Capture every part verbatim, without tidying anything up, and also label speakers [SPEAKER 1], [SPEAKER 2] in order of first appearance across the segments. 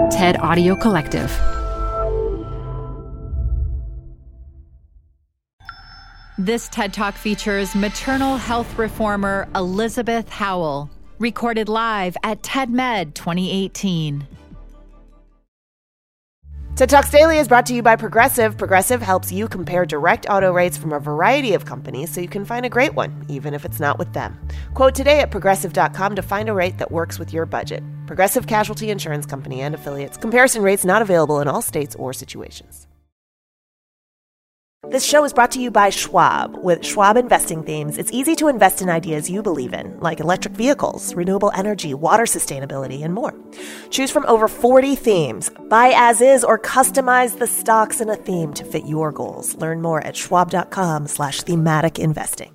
[SPEAKER 1] TED Audio Collective.
[SPEAKER 2] This TED Talk features maternal health reformer Elizabeth Howell, recorded live at TEDMed twenty eighteen.
[SPEAKER 3] TED Talks Daily is brought to you by Progressive. Progressive helps you compare direct auto rates from a variety of companies so you can find a great one, even if it's not with them. Quote today at progressive dot com to find a rate that works with your budget. Progressive Casualty Insurance Company and Affiliates. Comparison rates not available in all states or situations. This show is brought to you by Schwab. With Schwab investing themes, it's easy to invest in ideas you believe in, like electric vehicles, renewable energy, water sustainability, and more. Choose from over forty themes. Buy as is or customize the stocks in a theme to fit your goals. Learn more at schwab.com slash thematic investing.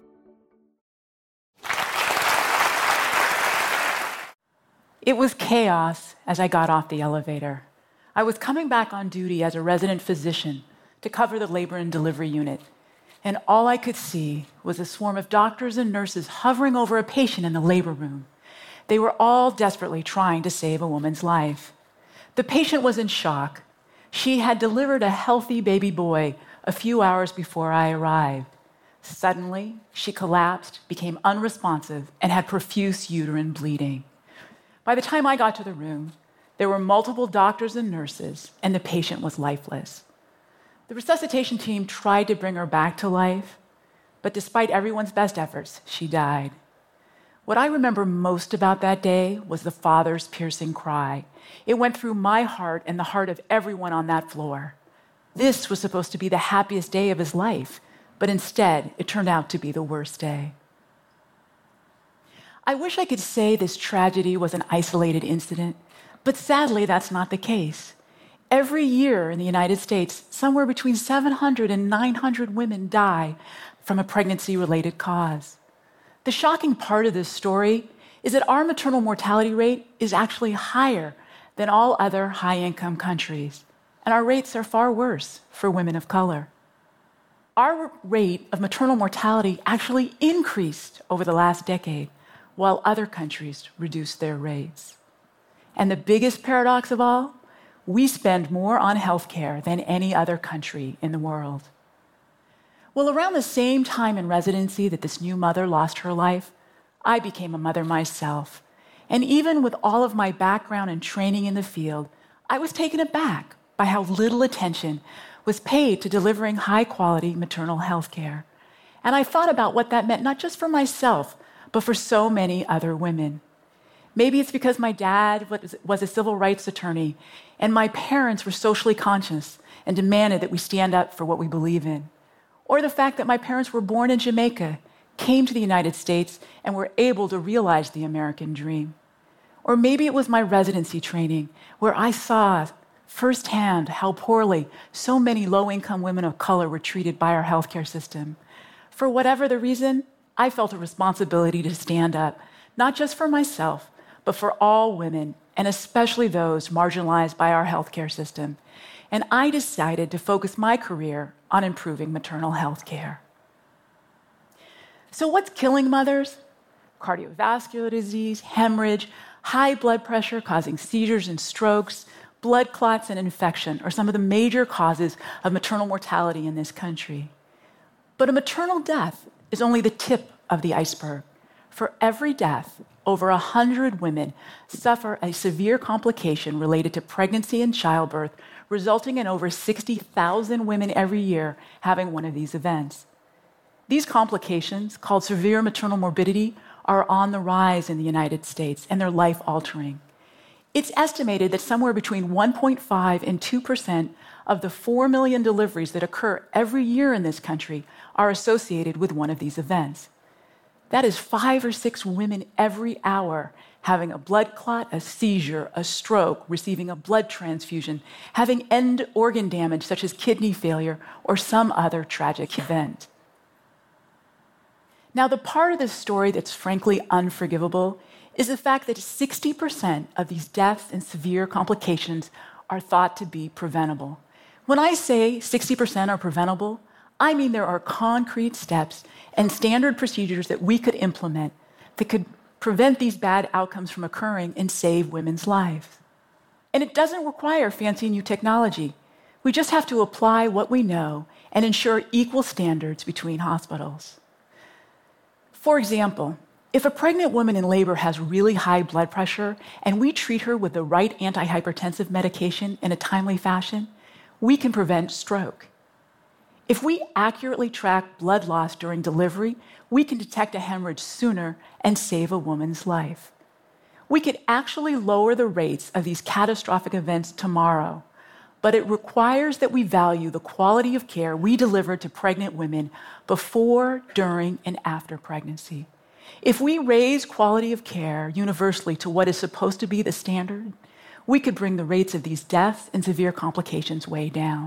[SPEAKER 4] It was chaos as I got off the elevator. I was coming back on duty as a resident physician to cover the labor and delivery unit, and all I could see was a swarm of doctors and nurses hovering over a patient in the labor room. They were all desperately trying to save a woman's life. The patient was in shock. She had delivered a healthy baby boy a few hours before I arrived. Suddenly, she collapsed, became unresponsive, and had profuse uterine bleeding. By the time I got to the room, there were multiple doctors and nurses, and the patient was lifeless. The resuscitation team tried to bring her back to life, but despite everyone's best efforts, she died. What I remember most about that day was the father's piercing cry. It went through my heart and the heart of everyone on that floor. This was supposed to be the happiest day of his life, but instead, it turned out to be the worst day. I wish I could say this tragedy was an isolated incident, but sadly, that's not the case. Every year in the United States, somewhere between seven hundred and nine hundred women die from a pregnancy-related cause. The shocking part of this story is that our maternal mortality rate is actually higher than all other high-income countries, and our rates are far worse for women of color. Our rate of maternal mortality actually increased over the last decade, while other countries reduced their rates. And the biggest paradox of all, we spend more on healthcare than any other country in the world. Well, around the same time in residency that this new mother lost her life, I became a mother myself. And even with all of my background and training in the field, I was taken aback by how little attention was paid to delivering high-quality maternal health care. And I thought about what that meant not just for myself, but for so many other women. Maybe it's because my dad was a civil rights attorney and my parents were socially conscious and demanded that we stand up for what we believe in. Or the fact that my parents were born in Jamaica, came to the United States, and were able to realize the American dream. Or maybe it was my residency training where I saw firsthand how poorly so many low-income women of color were treated by our healthcare system. For whatever the reason, I felt a responsibility to stand up, not just for myself, but for all women, and especially those marginalized by our healthcare system. And I decided to focus my career on improving maternal health care. So what's killing mothers? Cardiovascular disease, hemorrhage, high blood pressure causing seizures and strokes, blood clots and infection are some of the major causes of maternal mortality in this country. But a maternal death is only the tip of the iceberg. For every death, over one hundred women suffer a severe complication related to pregnancy and childbirth, resulting in over sixty thousand women every year having one of these events. These complications, called severe maternal morbidity, are on the rise in the United States, and they're life-altering. It's estimated that somewhere between one point five and two percent of the four million deliveries that occur every year in this country are associated with one of these events. That is five or six women every hour having a blood clot, a seizure, a stroke, receiving a blood transfusion, having end organ damage such as kidney failure or some other tragic event. Now, the part of this story that's frankly unforgivable is the fact that sixty percent of these deaths and severe complications are thought to be preventable. When I say sixty percent are preventable, I mean there are concrete steps and standard procedures that we could implement that could prevent these bad outcomes from occurring and save women's lives. And it doesn't require fancy new technology. We just have to apply what we know and ensure equal standards between hospitals. For example, if a pregnant woman in labor has really high blood pressure and we treat her with the right antihypertensive medication in a timely fashion, we can prevent stroke. If we accurately track blood loss during delivery, we can detect a hemorrhage sooner and save a woman's life. We could actually lower the rates of these catastrophic events tomorrow, but it requires that we value the quality of care we deliver to pregnant women before, during, and after pregnancy. If we raise quality of care universally to what is supposed to be the standard, we could bring the rates of these deaths and severe complications way down.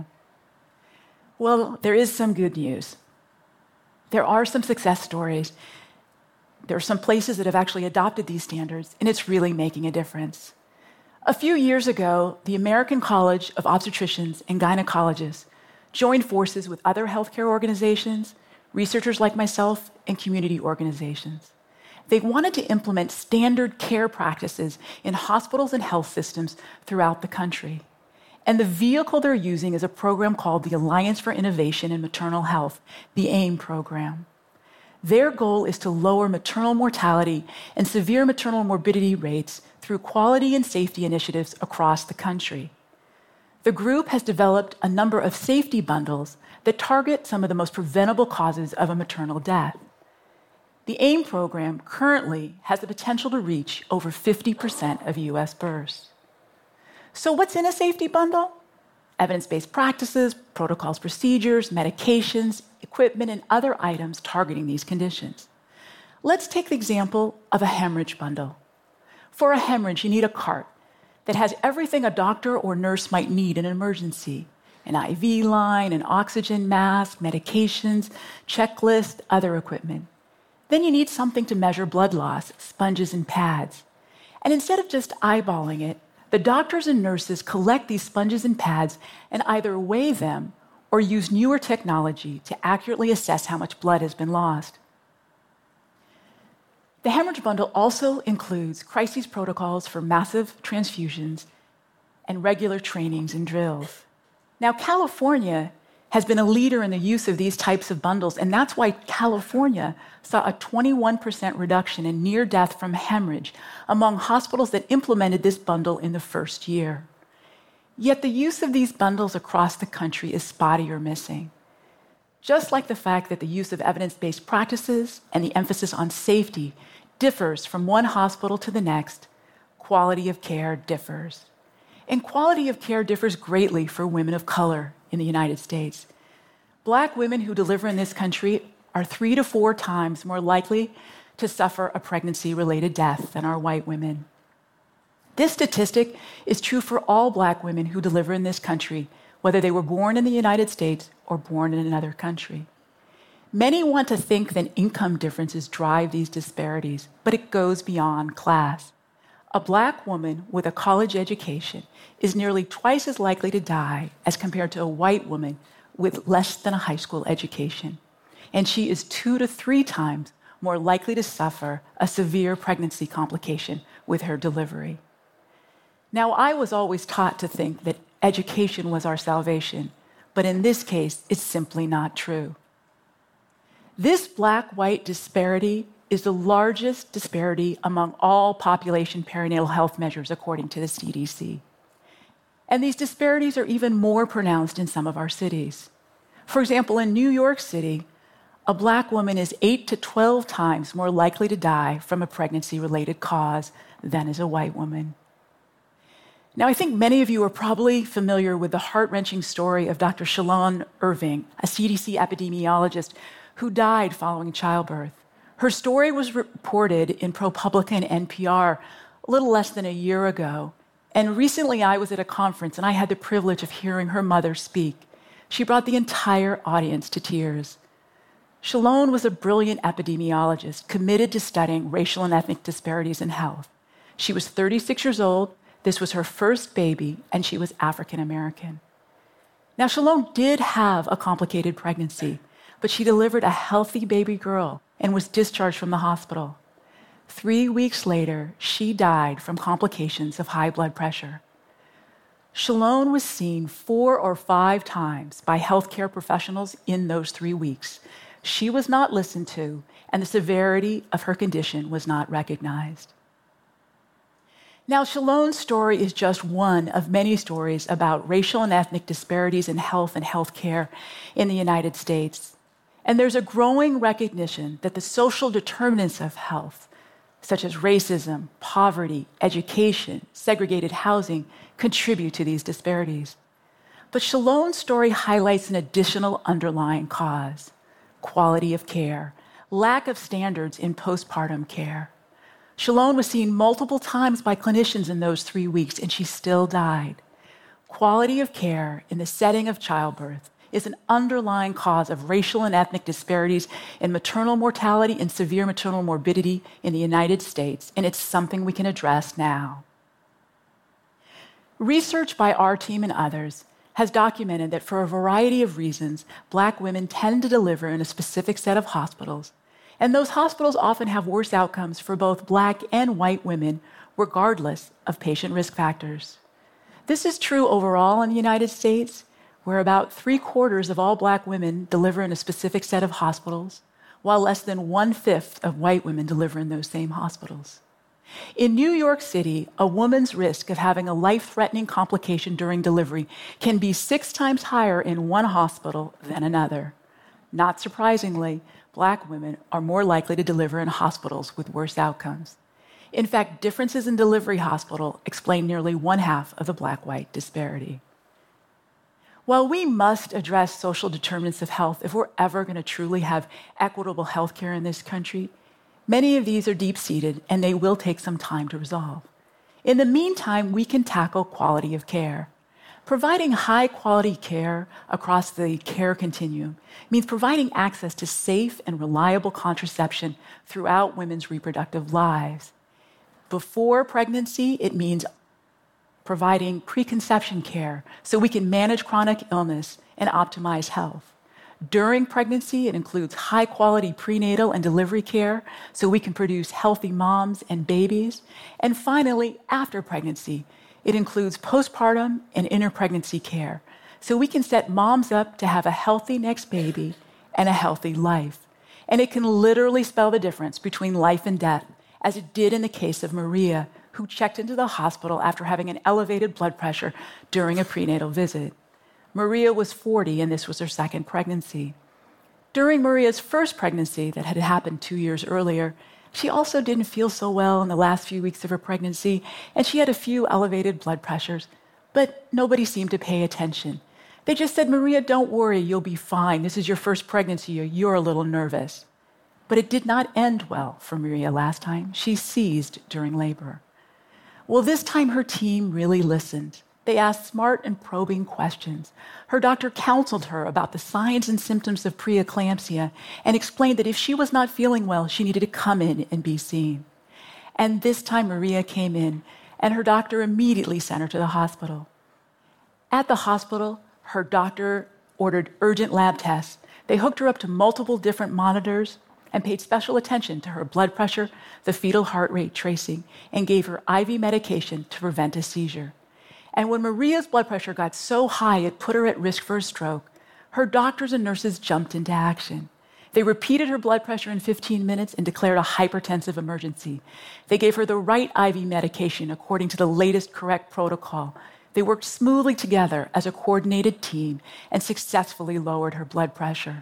[SPEAKER 4] Well, there is some good news. There are some success stories. There are some places that have actually adopted these standards, and it's really making a difference. A few years ago, the American College of Obstetricians and Gynecologists joined forces with other healthcare organizations, researchers like myself, and community organizations. They wanted to implement standard care practices in hospitals and health systems throughout the country. And the vehicle they're using is a program called the Alliance for Innovation in Maternal Health, the AIM program. Their goal is to lower maternal mortality and severe maternal morbidity rates through quality and safety initiatives across the country. The group has developed a number of safety bundles that target some of the most preventable causes of a maternal death. The AIM program currently has the potential to reach over fifty percent of U S births. So what's in a safety bundle? Evidence-based practices, protocols, procedures, medications, equipment, and other items targeting these conditions. Let's take the example of a hemorrhage bundle. For a hemorrhage, you need a cart that has everything a doctor or nurse might need in an emergency: an I V line, an oxygen mask, medications, checklist, other equipment. Then you need something to measure blood loss, sponges and pads. And instead of just eyeballing it, the doctors and nurses collect these sponges and pads and either weigh them or use newer technology to accurately assess how much blood has been lost. The hemorrhage bundle also includes crises protocols for massive transfusions and regular trainings and drills. Now, California has been a leader in the use of these types of bundles, and that's why California saw a twenty-one percent reduction in near death from hemorrhage among hospitals that implemented this bundle in the first year. Yet the use of these bundles across the country is spotty or missing. Just like the fact that the use of evidence-based practices and the emphasis on safety differs from one hospital to the next, quality of care differs. And quality of care differs greatly for women of color in the United States. Black women who deliver in this country are three to four times more likely to suffer a pregnancy-related death than are white women. This statistic is true for all Black women who deliver in this country, whether they were born in the United States or born in another country. Many want to think that income differences drive these disparities, but it goes beyond class. A Black woman with a college education is nearly twice as likely to die as compared to a white woman with less than a high school education. And she is two to three times more likely to suffer a severe pregnancy complication with her delivery. Now, I was always taught to think that education was our salvation, but in this case, it's simply not true. This Black-white disparity is the largest disparity among all population perinatal health measures, according to the C D C. And these disparities are even more pronounced in some of our cities. For example, in New York City, a Black woman is eight to twelve times more likely to die from a pregnancy-related cause than is a white woman. Now, I think many of you are probably familiar with the heart-wrenching story of Doctor Shalon Irving, a C D C epidemiologist who died following childbirth. Her story was reported in ProPublica and N P R a little less than a year ago. And recently I was at a conference and I had the privilege of hearing her mother speak. She brought the entire audience to tears. Shalon was a brilliant epidemiologist committed to studying racial and ethnic disparities in health. She was thirty-six years old. This was her first baby, and she was African American. Now, Shalon did have a complicated pregnancy, but she delivered a healthy baby girl and was discharged from the hospital. Three weeks later, she died from complications of high blood pressure. Shalone was seen four or five times by healthcare professionals in those three weeks. She was not listened to, and the severity of her condition was not recognized. Now, Shalone's story is just one of many stories about racial and ethnic disparities in health and healthcare in the United States. And there's a growing recognition that the social determinants of health, such as racism, poverty, education, segregated housing, contribute to these disparities. But Shalone's story highlights an additional underlying cause: quality of care, lack of standards in postpartum care. Shalone was seen multiple times by clinicians in those three weeks, and she still died. Quality of care in the setting of childbirth is an underlying cause of racial and ethnic disparities in maternal mortality and severe maternal morbidity in the United States, and it's something we can address now. Research by our team and others has documented that for a variety of reasons, Black women tend to deliver in a specific set of hospitals, and those hospitals often have worse outcomes for both Black and white women, regardless of patient risk factors. This is true overall in the United States, where about three quarters of all Black women deliver in a specific set of hospitals, while less than one-fifth of white women deliver in those same hospitals. In New York City, a woman's risk of having a life-threatening complication during delivery can be six times higher in one hospital than another. Not surprisingly, Black women are more likely to deliver in hospitals with worse outcomes. In fact, differences in delivery hospital explain nearly one half of the Black-white disparity. While we must address social determinants of health if we're ever going to truly have equitable health care in this country, many of these are deep-seated and they will take some time to resolve. In the meantime, we can tackle quality of care. Providing high-quality care across the care continuum means providing access to safe and reliable contraception throughout women's reproductive lives. Before pregnancy, it means providing preconception care so we can manage chronic illness and optimize health. During pregnancy, it includes high-quality prenatal and delivery care so we can produce healthy moms and babies. And finally, after pregnancy, it includes postpartum and interpregnancy care so we can set moms up to have a healthy next baby and a healthy life. And it can literally spell the difference between life and death, as it did in the case of Maria, who checked into the hospital after having an elevated blood pressure during a prenatal visit. Maria was forty, and this was her second pregnancy. During Maria's first pregnancy that had happened two years earlier, she also didn't feel so well in the last few weeks of her pregnancy, and she had a few elevated blood pressures, but nobody seemed to pay attention. They just said, "Maria, don't worry, you'll be fine. This is your first pregnancy, you're a little nervous." But it did not end well for Maria last time. She seized during labor. Well, this time her team really listened. They asked smart and probing questions. Her doctor counseled her about the signs and symptoms of preeclampsia and explained that if she was not feeling well, she needed to come in and be seen. And this time Maria came in, and her doctor immediately sent her to the hospital. At the hospital, her doctor ordered urgent lab tests. They hooked her up to multiple different monitors and paid special attention to her blood pressure, the fetal heart rate tracing, and gave her I V medication to prevent a seizure. And when Maria's blood pressure got so high it put her at risk for a stroke, her doctors and nurses jumped into action. They repeated her blood pressure in fifteen minutes and declared a hypertensive emergency. They gave her the right I V medication according to the latest correct protocol. They worked smoothly together as a coordinated team and successfully lowered her blood pressure.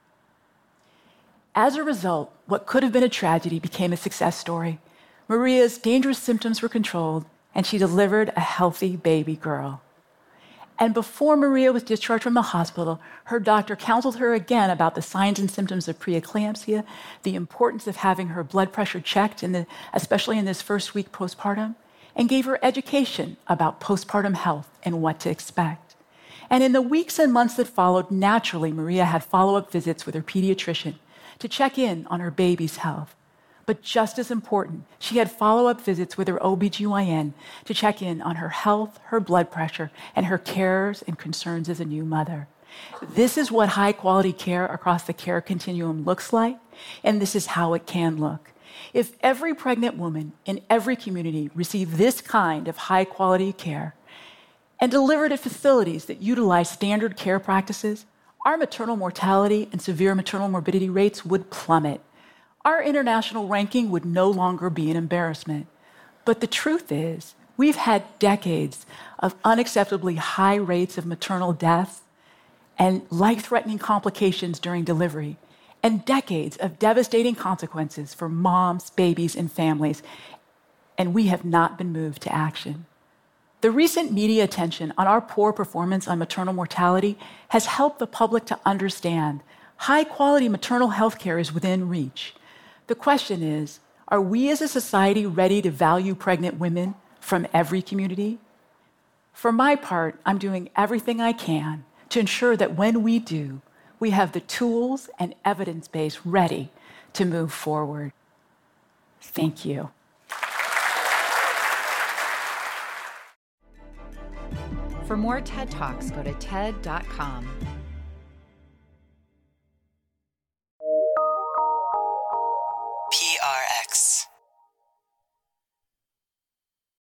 [SPEAKER 4] As a result, what could have been a tragedy became a success story. Maria's dangerous symptoms were controlled, and she delivered a healthy baby girl. And before Maria was discharged from the hospital, her doctor counseled her again about the signs and symptoms of preeclampsia, the importance of having her blood pressure checked, in the, especially in this first week postpartum, and gave her education about postpartum health and what to expect. And in the weeks and months that followed, naturally, Maria had follow-up visits with her pediatrician to check in on her baby's health. But just as important, she had follow-up visits with her O B G Y N to check in on her health, her blood pressure, and her cares and concerns as a new mother. This is what high-quality care across the care continuum looks like, and this is how it can look. If every pregnant woman in every community received this kind of high-quality care, and delivered at facilities that utilize standard care practices, our maternal mortality and severe maternal morbidity rates would plummet. Our international ranking would no longer be an embarrassment. But the truth is, we've had decades of unacceptably high rates of maternal death and life-threatening complications during delivery, and decades of devastating consequences for moms, babies, and families, and we have not been moved to action. The recent media attention on our poor performance on maternal mortality has helped the public to understand high-quality maternal health care is within reach. The question is, are we as a society ready to value pregnant women from every community? For my part, I'm doing everything I can to ensure that when we do, we have the tools and evidence base ready to move forward. Thank you.
[SPEAKER 2] For more TED Talks, go to ted dot com.
[SPEAKER 1] P R X.